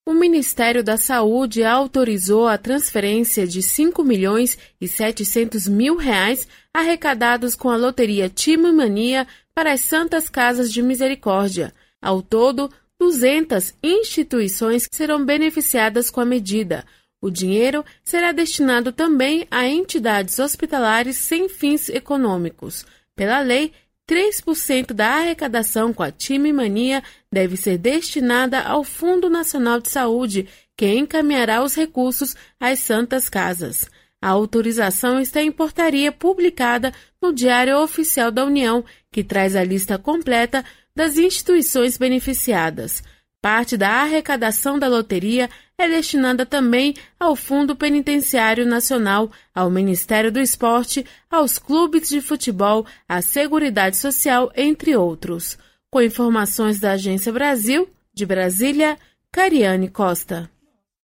o Ministério da Saúde autorizou a transferência de R$ 5.700.000 arrecadados com a loteria Time Mania para as Santas Casas de Misericórdia. Ao todo, 200 instituições serão beneficiadas com a medida. O dinheiro será destinado também a entidades hospitalares sem fins econômicos. Pela lei, 3% da arrecadação com a Time Mania deve ser destinada ao Fundo Nacional de Saúde, que encaminhará os recursos às Santas Casas. A autorização está em portaria publicada no Diário Oficial da União, que traz a lista completa das instituições beneficiadas. Parte da arrecadação da loteria é destinada também ao Fundo Penitenciário Nacional, ao Ministério do Esporte, aos clubes de futebol, à Seguridade Social, entre outros. Com informações da Agência Brasil, de Brasília, Cariane Costa.